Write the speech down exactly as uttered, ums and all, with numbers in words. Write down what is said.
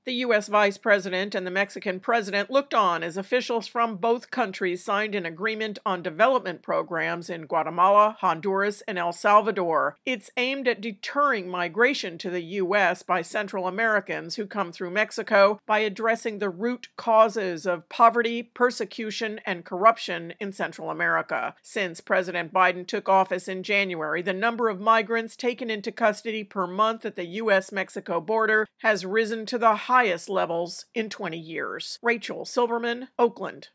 The U S Vice President and the Mexican President looked on as officials from both countries signed an agreement on development programs in Guatemala, Honduras, and El Salvador. It's aimed at deterring migration to the U S by Central Americans who come through Mexico by addressing the root causes of poverty, persecution, and corruption in Central America. Since President Biden took office in January, the number of migrants taken into custody per month at the U S Mexico border has risen to the highest levels in twenty years. Rachel Silverman, Oakland.